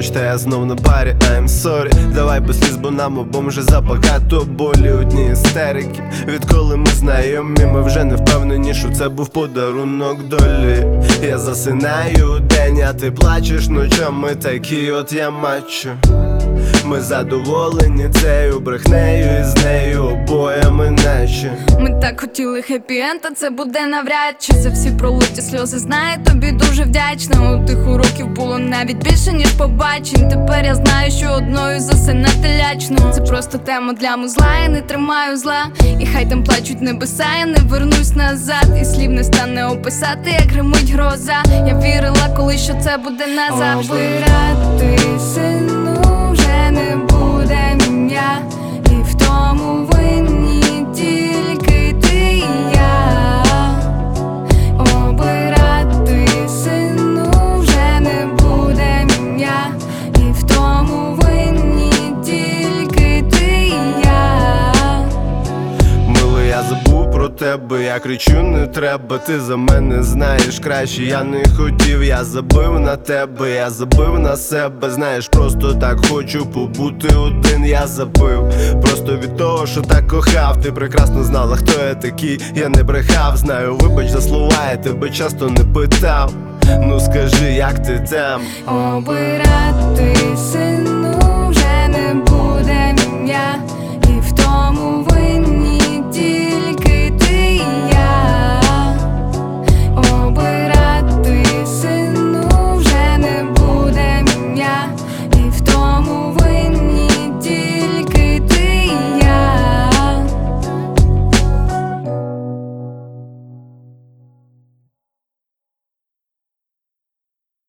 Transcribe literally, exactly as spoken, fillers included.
ніч, та я знов на парі, I'm sorry. Давай без сліз, бо нам обом вже забагато болі, одні істерики. Відколи ми знайомі, ми вже не впевнені, що це був подарунок долі. Я засинаю день, а ти плачеш ночами, такі от я мачо. Ми задоволені цією брехнею, і з нею обоями наче. Ми так хотіли хеппі-енд, а це буде навряд чи. За всі пролиті сльози, знаю, тобі дуже вдячна. У тих уроків було навіть більше, ніж побачень. Тепер я знаю, що одною засинати лячно. Це просто тема для музла, я не тримаю зла. І хай там плачуть небеса, я не вернусь назад. І слів не стане описати, як гримить гроза. Я вірила колись, що це буде назавжди. Обирати сину вже не буде ім'я, і в тому винні тільки ти і я. Обирати сину вже не буде ім'я, і в тому винні тільки ти і я. Мило, я забув про тебе, я кричу не треба. Ти за мене знаєш краще, я не хотів. Я забив на тебе, я забив на себе. Знаєш, просто так хочу побути один. Я забив, просто від того, що так кохав. Ти прекрасно знала, хто я такий, я не брехав. Знаю, вибач за слова, я тебе часто не питав. Ну скажи, як ти там? Обирати сину вже не буде ім'я, і в тому